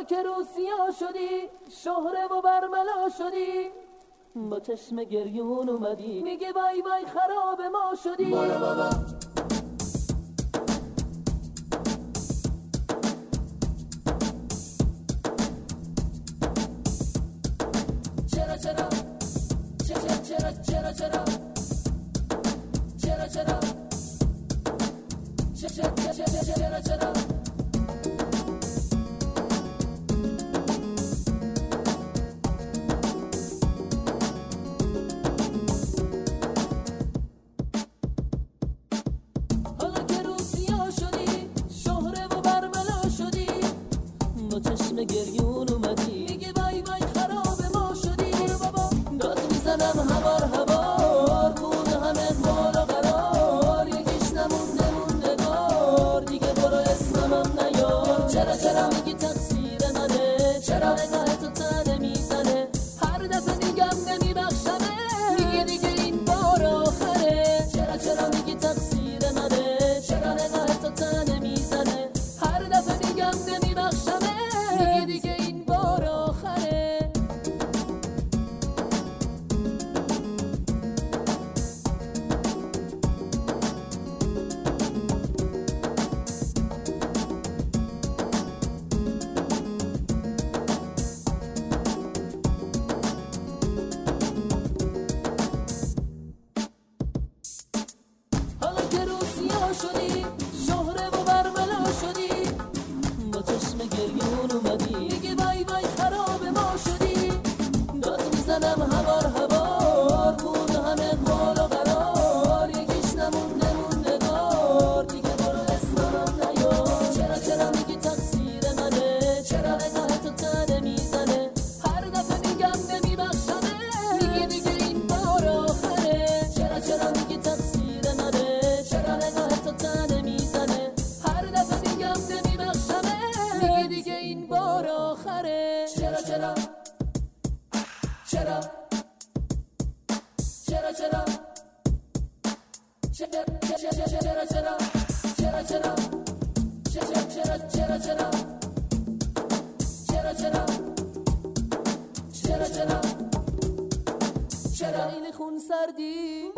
حالا که روسیا شدی شهره و برملا شدی با چشم گریون اومدی میگه وای وای خراب ما شدی بارا بابا چرا چرا چرا چرا چرا چرا چرا چرا چرا چرا حالا که روسیا شدی شهره و برملا شدی با چشم گریون اومدی میگه وای وای خراب ما شدی بابا داد میزنم هوار هوار خونه همه مال و قرار یکیش نمونده موندگار دیگه برو اسمم نیار چرا چرا میگی تقصیر منه چرا نگاه تو تنه میزنه هر دفعه میگم نمیبخشمه میگه دیگه این بار آخره چرا چرا میگی تقصیر منه چرا نگاه تو تنه میزنه هر دفعه میگم نمیبخشمه میگه دیگه این بار آخره حالا که روسیا شدی شهره و برملا شدی با چشم گریون اومدی میگه وای وای خراب ما شدی داد میزنم هوار هوار خونه همه مال و قرار یکیش نمونده موندگار دیگه برو اسمم نیار چرا چرا میگی تقصیر منه چرا نگاه تو تنه میزنه هر دفعه میگم نمیبخشمه میگه دیگه این بار آخره چرا چرا میگی تقصیر منه چرا نگاه تو تنه میزنه هر دفعه میگم نمیبخشمه میگه دیگه این بار آخره چرا چرا چرا چرا چرا چرا چرا چرا چرا چرا چرا چرا چرا چرا چرا چرا چرا این خون سردی